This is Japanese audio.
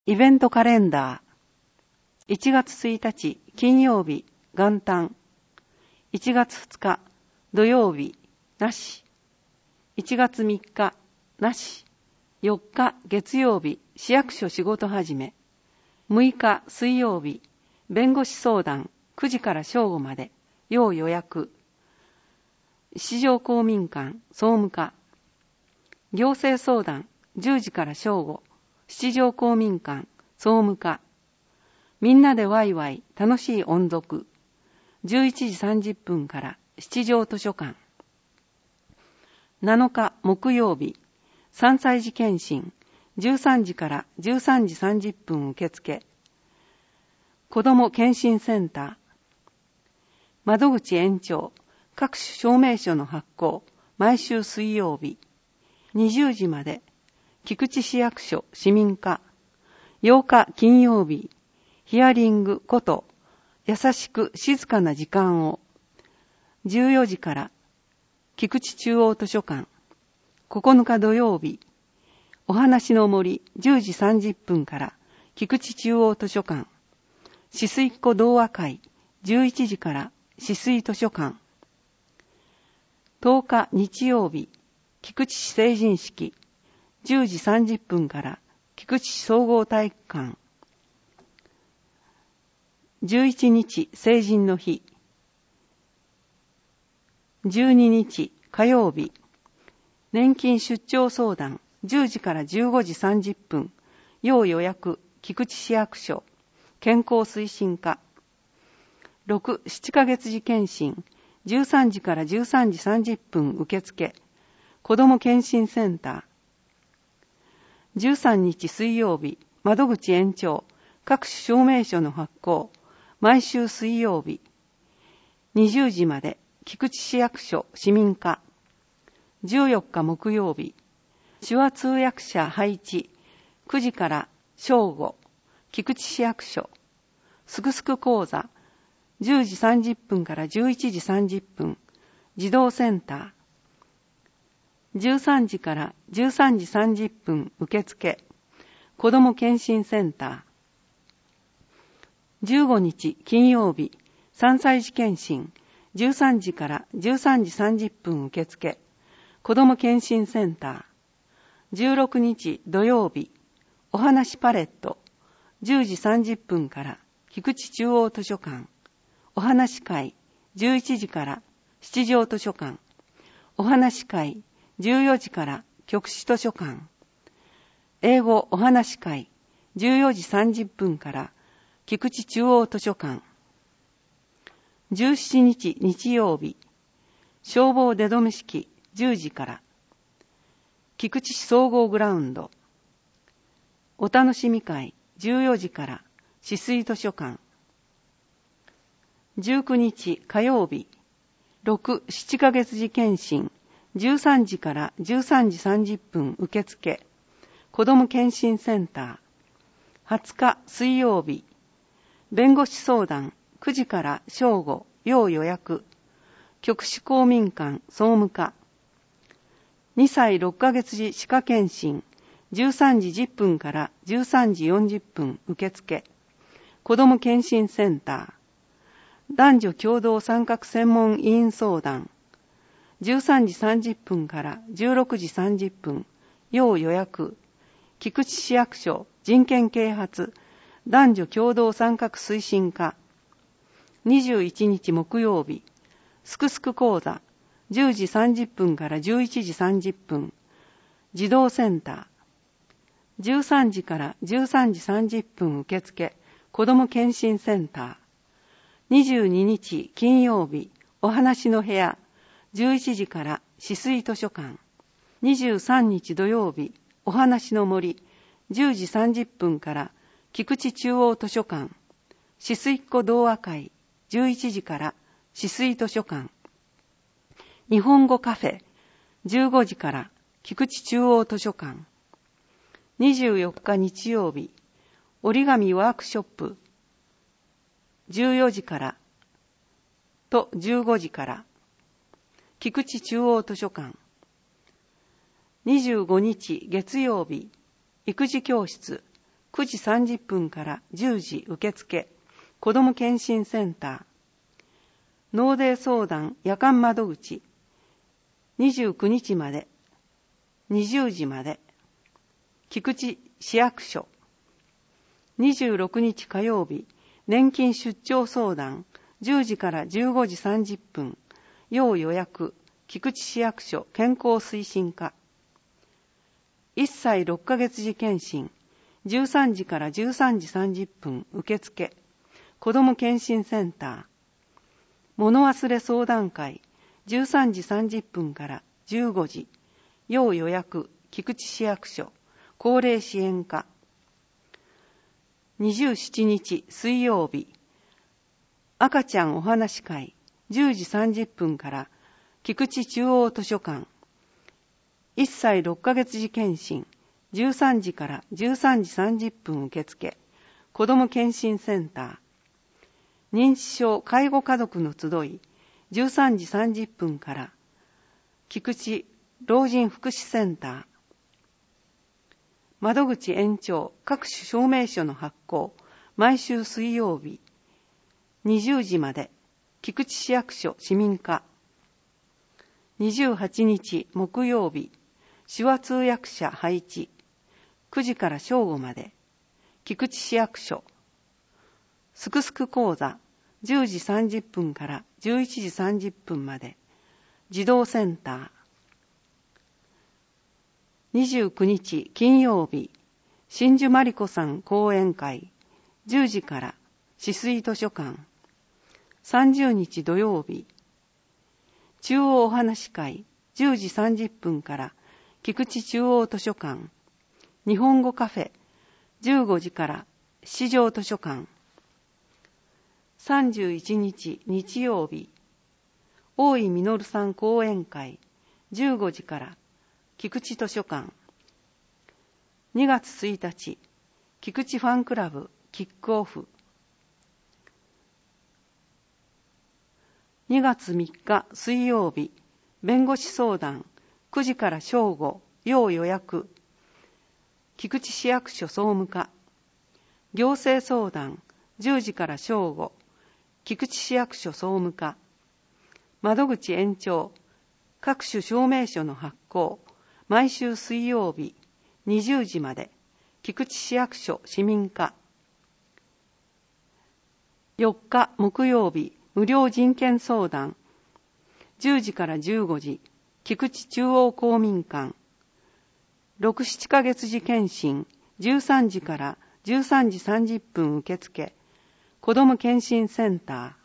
イベントカレンダー。1月1日金曜日元旦。1月2日土曜日なし。1月3日なし。4日月曜日市役所仕事始め。6日水曜日弁護士相談9時から正午まで要予約。市場公民館総務課。行政相談10時から正午七条公民館総務課。みんなでワイワイ楽しい音読11時30分から七条図書館。7日木曜日3歳児検診13時から13時30分受付。子ども検診センター。窓口延長各種証明書の発行毎週水曜日20時まで。菊池市役所市民課。8日金曜日ヒアリングこと優しく静かな時間を14時から菊池中央図書館。9日土曜日お話の森10時30分から菊池中央図書館。止水っ子童話会11時から止水図書館。10日日曜日菊池市成人式10時30分から菊池市総合体育館。11日成人の日。12日火曜日年金出張相談10時から15時30分要予約菊池市役所健康推進課。6、7ヶ月児検診13時から13時30分受付子ども検診センター。13日水曜日窓口延長各種証明書の発行毎週水曜日20時まで菊池市役所市民課。14日木曜日手話通訳者配置9時から正午菊池市役所。すくすく講座10時30分から11時30分児童センター。13時から13時30分受付子ども検診センター。15日金曜日3歳児検診13時から13時30分受付子ども検診センター。16日土曜日お話パレット10時30分から菊池中央図書館。お話会11時から七条図書館。お話会14時から局市図書館。英語お話会14時30分から菊池中央図書館。17日日曜日消防出止め式10時から菊池市総合グラウンド。お楽しみ会14時から止水図書館。19日火曜日6、7ヶ月児検診13時から13時30分受付子ども検診センター。20日水曜日弁護士相談9時から正午要予約局市公民館総務課。2歳6ヶ月児歯科検診13時10分から13時40分受付子ども検診センター。男女共同参画専門委員相談13時30分から16時30分要予約菊池市役所人権啓発男女共同参画推進課。21日木曜日すくすく講座10時30分から11時30分児童センター。13時から13時30分受付子ども検診センター。22日金曜日お話の部屋11時から止水図書館。23日土曜日お話の森10時30分から菊池中央図書館。止水っ子童話会11時から止水図書館。日本語カフェ15時から菊池中央図書館。24日日曜日折り紙ワークショップ14時からと15時から菊池中央図書館。25日月曜日育児教室 9時30分から10時受付、子ども検診センター。納税相談夜間窓口、29日まで、20時まで。菊池市役所。26日火曜日、年金出張相談、10時から15時30分。要予約、菊池市役所健康推進課。1歳6ヶ月時検診、13時から13時30分受付、子ども検診センター。物忘れ相談会、13時30分から15時、要予約、菊池市役所、高齢支援課。27日水曜日、赤ちゃんお話会、10時30分から菊池中央図書館。1歳6ヶ月時検診、13時から13時30分受付、子ども検診センター。認知症介護家族の集い、13時30分から菊池老人福祉センター。窓口延長各種証明書の発行、毎週水曜日、20時まで、菊池市役所市民課。28日木曜日、手話通訳者配置、9時から正午まで、菊池市役所。すくすく講座、10時30分から11時30分まで、児童センター。29日金曜日、真珠まりこさん講演会、10時から止水図書館。30日土曜日、中央お話会、10時30分から菊池中央図書館。日本語カフェ、15時から市場図書館。31日日曜日、大井実さん講演会、15時から菊池図書館。2月1日、菊池ファンクラブキックオフ。2月3日水曜日、弁護士相談、9時から正午、要予約。菊池市役所総務課。行政相談、10時から正午、菊池市役所総務課。窓口延長、各種証明書の発行、毎週水曜日、20時まで、菊池市役所市民課。4日木曜日、無料人権相談、10時から15時、菊池中央公民館。6、7ヶ月時検診、13時から13時30分受付、子ども検診センター。